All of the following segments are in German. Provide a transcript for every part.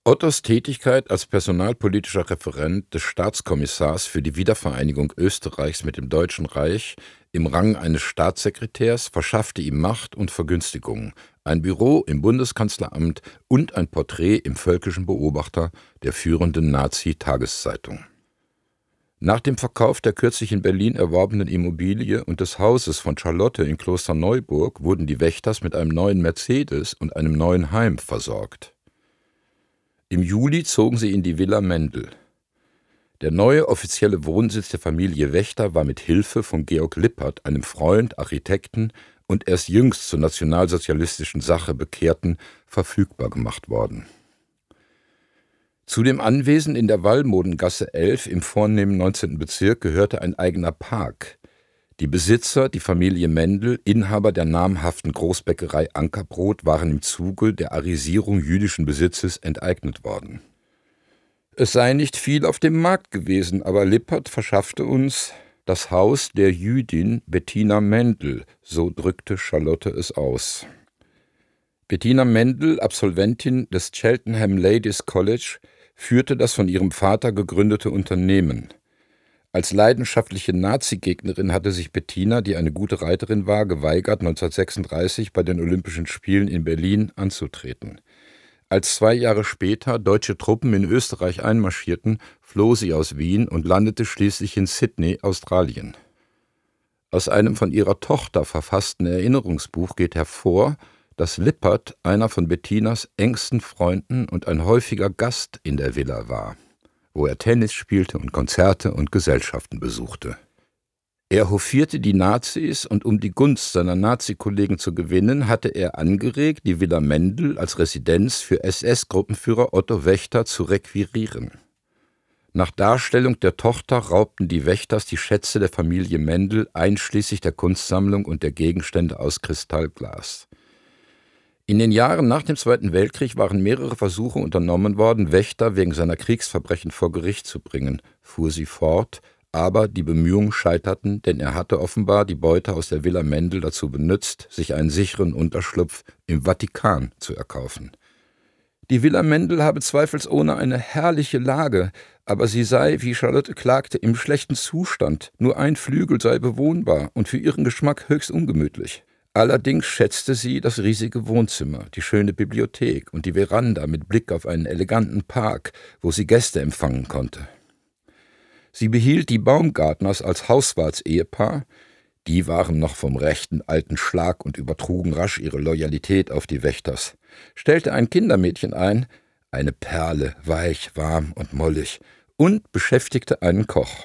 Ottos Tätigkeit als personalpolitischer Referent des Staatskommissars für die Wiedervereinigung Österreichs mit dem Deutschen Reich im Rang eines Staatssekretärs verschaffte ihm Macht und Vergünstigungen, ein Büro im Bundeskanzleramt und ein Porträt im Völkischen Beobachter, der führenden Nazi-Tageszeitung. Nach dem Verkauf der kürzlich in Berlin erworbenen Immobilie und des Hauses von Charlotte in Klosterneuburg wurden die Wächters mit einem neuen Mercedes und einem neuen Heim versorgt. Im Juli zogen sie in die Villa Mendel. Der neue offizielle Wohnsitz der Familie Wächter war mit Hilfe von Georg Lippert, einem Freund, Architekten und erst jüngst zur nationalsozialistischen Sache Bekehrten, verfügbar gemacht worden. Zu dem Anwesen in der Wallmodengasse 11 im vornehmen 19. Bezirk gehörte ein eigener Park. Die Besitzer, die Familie Mendel, Inhaber der namhaften Großbäckerei Ankerbrot, waren im Zuge der Arisierung jüdischen Besitzes enteignet worden. Es sei nicht viel auf dem Markt gewesen, aber Lippert verschaffte uns das Haus der Jüdin Bettina Mendel, so drückte Charlotte es aus. Bettina Mendel, Absolventin des Cheltenham Ladies College, führte das von ihrem Vater gegründete Unternehmen. Als leidenschaftliche Nazi-Gegnerin hatte sich Bettina, die eine gute Reiterin war, geweigert, 1936 bei den Olympischen Spielen in Berlin anzutreten. Als 2 Jahre später deutsche Truppen in Österreich einmarschierten, floh sie aus Wien und landete schließlich in Sydney, Australien. Aus einem von ihrer Tochter verfassten Erinnerungsbuch geht hervor, dass Lippert einer von Bettinas engsten Freunden und ein häufiger Gast in der Villa war, wo er Tennis spielte und Konzerte und Gesellschaften besuchte. Er hofierte die Nazis und um die Gunst seiner Nazi-Kollegen zu gewinnen, hatte er angeregt, die Villa Mendel als Residenz für SS-Gruppenführer Otto Wächter zu requirieren. Nach Darstellung der Tochter raubten die Wächters die Schätze der Familie Mendel, einschließlich der Kunstsammlung und der Gegenstände aus Kristallglas. In den Jahren nach dem Zweiten Weltkrieg waren mehrere Versuche unternommen worden, Wächter wegen seiner Kriegsverbrechen vor Gericht zu bringen, fuhr sie fort, aber die Bemühungen scheiterten, denn er hatte offenbar die Beute aus der Villa Mendel dazu benutzt, sich einen sicheren Unterschlupf im Vatikan zu erkaufen. Die Villa Mendel habe zweifelsohne eine herrliche Lage, aber sie sei, wie Charlotte klagte, im schlechten Zustand, nur ein Flügel sei bewohnbar und für ihren Geschmack höchst ungemütlich. Allerdings schätzte sie das riesige Wohnzimmer, die schöne Bibliothek und die Veranda mit Blick auf einen eleganten Park, wo sie Gäste empfangen konnte. Sie behielt die Baumgartners als Hauswarts-Ehepaar, die waren noch vom rechten alten Schlag und übertrugen rasch ihre Loyalität auf die Wächters, stellte ein Kindermädchen ein, eine Perle, weich, warm und mollig, und beschäftigte einen Koch.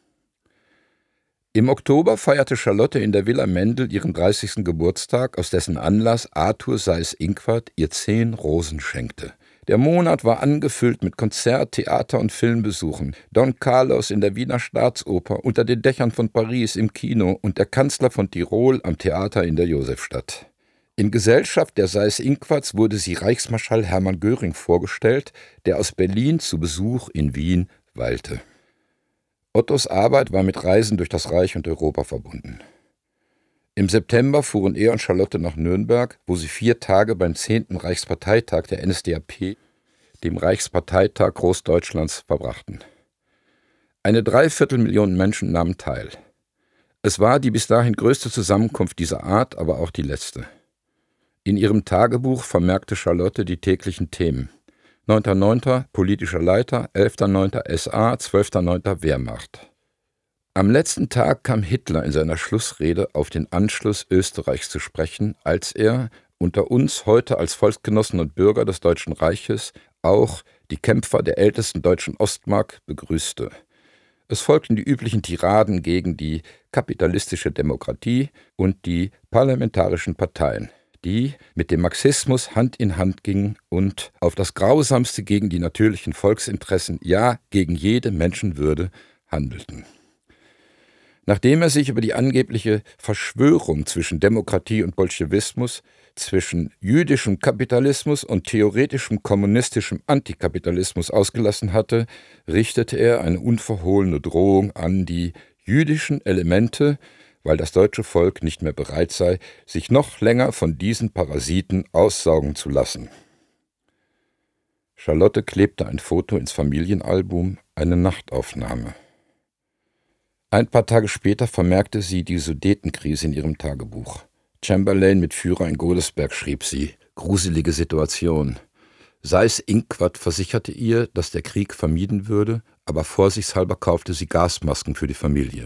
Im Oktober feierte Charlotte in der Villa Mendel ihren 30. Geburtstag, aus dessen Anlass Arthur Seyß-Inquart ihr 10 Rosen schenkte. Der Monat war angefüllt mit Konzert-, Theater- und Filmbesuchen. Don Carlos in der Wiener Staatsoper, unter den Dächern von Paris im Kino und der Kanzler von Tirol am Theater in der Josefstadt. In Gesellschaft der Seyß-Inquarts wurde sie Reichsmarschall Hermann Göring vorgestellt, der aus Berlin zu Besuch in Wien weilte. Ottos Arbeit war mit Reisen durch das Reich und Europa verbunden. Im September fuhren er und Charlotte nach Nürnberg, wo sie 4 Tage beim 10. Reichsparteitag der NSDAP, dem Reichsparteitag Großdeutschlands, verbrachten. Eine 250.000 Menschen nahmen teil. Es war die bis dahin größte Zusammenkunft dieser Art, aber auch die letzte. In ihrem Tagebuch vermerkte Charlotte die täglichen Themen: 9.9. politischer Leiter, 11.9. SA, 12.9. Wehrmacht. Am letzten Tag kam Hitler in seiner Schlussrede auf den Anschluss Österreichs zu sprechen, als er unter uns heute als Volksgenossen und Bürger des Deutschen Reiches auch die Kämpfer der ältesten deutschen Ostmark begrüßte. Es folgten die üblichen Tiraden gegen die kapitalistische Demokratie und die parlamentarischen Parteien, die mit dem Marxismus Hand in Hand gingen und auf das Grausamste gegen die natürlichen Volksinteressen, ja gegen jede Menschenwürde handelten. Nachdem er sich über die angebliche Verschwörung zwischen Demokratie und Bolschewismus, zwischen jüdischem Kapitalismus und theoretischem kommunistischem Antikapitalismus ausgelassen hatte, richtete er eine unverhohlene Drohung an die jüdischen Elemente, weil das deutsche Volk nicht mehr bereit sei, sich noch länger von diesen Parasiten aussaugen zu lassen. Charlotte klebte ein Foto ins Familienalbum, eine Nachtaufnahme. Ein paar Tage später vermerkte sie die Sudetenkrise in ihrem Tagebuch. Chamberlain mit Führer in Godesberg, schrieb sie. Gruselige Situation. Seyß-Inquart versicherte ihr, dass der Krieg vermieden würde, aber vorsichtshalber kaufte sie Gasmasken für die Familie.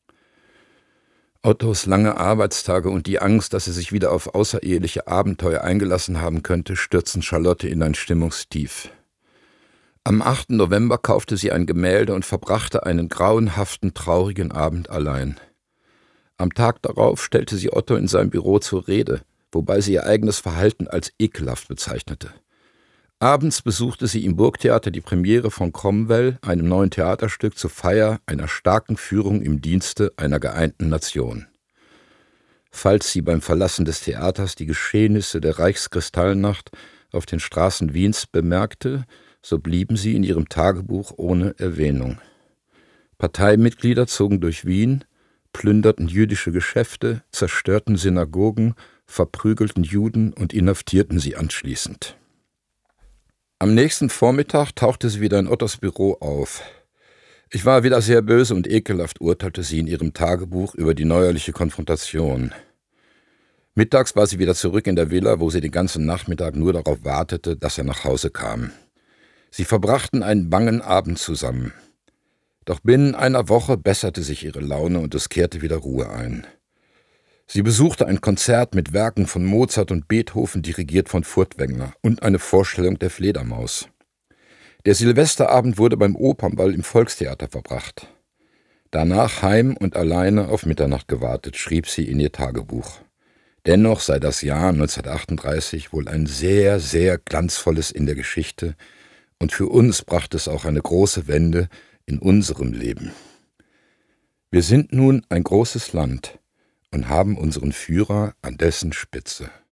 Ottos lange Arbeitstage und die Angst, dass er sich wieder auf außereheliche Abenteuer eingelassen haben könnte, stürzten Charlotte in ein Stimmungstief. Am 8. November kaufte sie ein Gemälde und verbrachte einen grauenhaften, traurigen Abend allein. Am Tag darauf stellte sie Otto in seinem Büro zur Rede, wobei sie ihr eigenes Verhalten als ekelhaft bezeichnete. Abends besuchte sie im Burgtheater die Premiere von Cromwell, einem neuen Theaterstück zur Feier einer starken Führung im Dienste einer geeinten Nation. Falls sie beim Verlassen des Theaters die Geschehnisse der Reichskristallnacht auf den Straßen Wiens bemerkte, so blieben sie in ihrem Tagebuch ohne Erwähnung. Parteimitglieder zogen durch Wien, plünderten jüdische Geschäfte, zerstörten Synagogen, verprügelten Juden und inhaftierten sie anschließend. Am nächsten Vormittag tauchte sie wieder in Ottos Büro auf. Ich war wieder sehr böse und ekelhaft, urteilte sie in ihrem Tagebuch über die neuerliche Konfrontation. Mittags war sie wieder zurück in der Villa, wo sie den ganzen Nachmittag nur darauf wartete, dass er nach Hause kam. Sie verbrachten einen bangen Abend zusammen. Doch binnen einer Woche besserte sich ihre Laune und es kehrte wieder Ruhe ein. Sie besuchte ein Konzert mit Werken von Mozart und Beethoven, dirigiert von Furtwängler, und eine Vorstellung der Fledermaus. Der Silvesterabend wurde beim Opernball im Volkstheater verbracht. Danach heim und alleine auf Mitternacht gewartet, schrieb sie in ihr Tagebuch. Dennoch sei das Jahr 1938 wohl ein sehr, sehr glanzvolles in der Geschichte, und für uns brachte es auch eine große Wende in unserem Leben. Wir sind nun ein großes Land und haben unseren Führer an dessen Spitze.